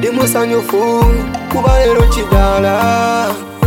ndi musanyufu kuba leero kidala.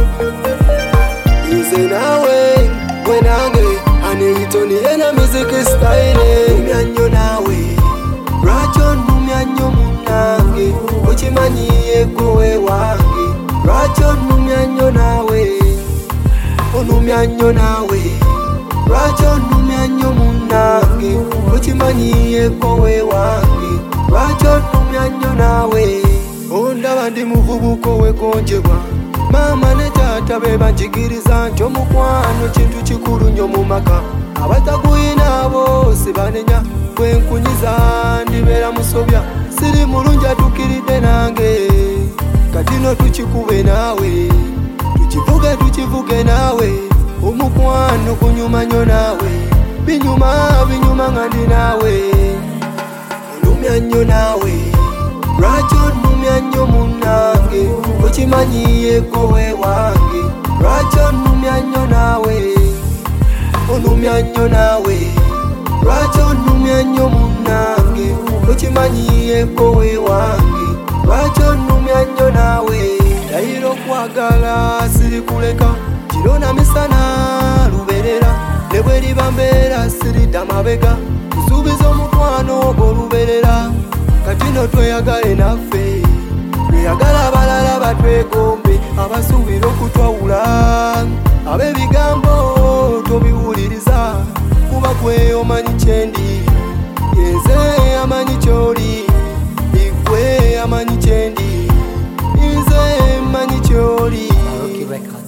Nze nawe gwe nange aneyitoni yena music style. Numya nnyo nawe lwaki onumya nnyo munnange okimanyiye gwe wange. Lwaki onumya nnyo nawe onumya nnyo nawe lwaki onumya nnyo munnange okimanyiye gwe wange. Lwaki onumya nnyo nawe ondaba ndi muvubuka owegonjebwa. Maama ne taata be banjigiriza nti omukwano kintu kikulu nnyo mu maka. Abataguyina bose banenya bwe nkunyiza ndibeera musobya. Siri mulungi atukiridde nange kati no tukikube naawe tukivuge naawe. Omukwano gunyuma nnyo naawe binyuma nga ndi naawe. Onumya nnyo naawe lwaki onumya nnyo munnange okimanyiye gwe wange. Lwaki onumya nnyo naawe onumya nnyo naawe lwaki onumya nnyo munnange okimanyiye gwe wange. Lwaki onumya nnyo naawe ndayira okwagala siri kuleka kiro na misana luberera. Ne bwe liba mbeera siridda mabega kusuubiza omukwano ogwo luberera. Kati no tweyagale naffe tweyagala abalala batwegombe abasuubira okutwawula. Ab'ebigambo tobiwuliriza kuba gwe omanyi kyendi yenze amanyi kyoli. Igwe amanyi kyendi nze manyi kyoli. Rocky Records.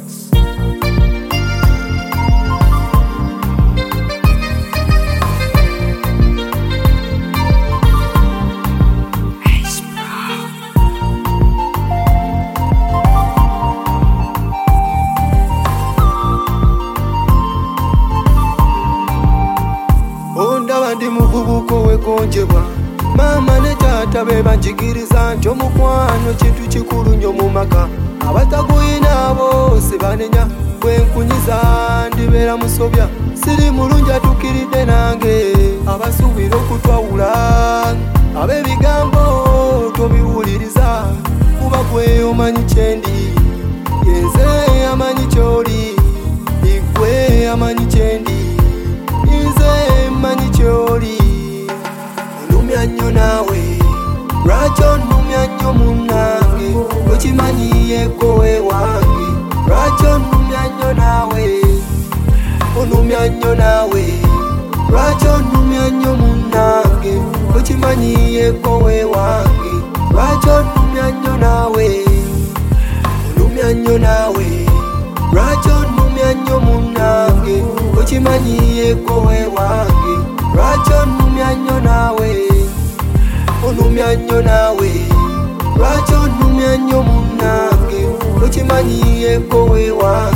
Ondaba ndi muvubuka owegonjebwa. Maama ne taata be banjigiriza nti omukwano kintu kikulu nnyo mu maka. Abataguyina bose banenya bwe nkunyiza ndibeera musobya. Siri mulungi atukiridde nange abasuubira okutwawula. Ab'ebigambo tobiwuliriza kuba gwe omanyi kyendi yenze amanyi kyoli. Igwe amanyi kyendi nze manyi kyoli. Onumya nnyo naawe lwaki onumya nnyo munnange okimanyiye gwe wange. Lwaki onumya nnyo naawe onumya nnyo naawe lwaki onumya nnyo munnange okimanyiye gwe wange. Lwaki onumya nnyo naawe onumya nnyo naawe lwaki onumya nnyo munnange okimanyiye gwe wange. Lwaki onumya nnyo naawe onumya nnyo naawe lwaki onumya nnyo munnange okimanyiye gwe wange.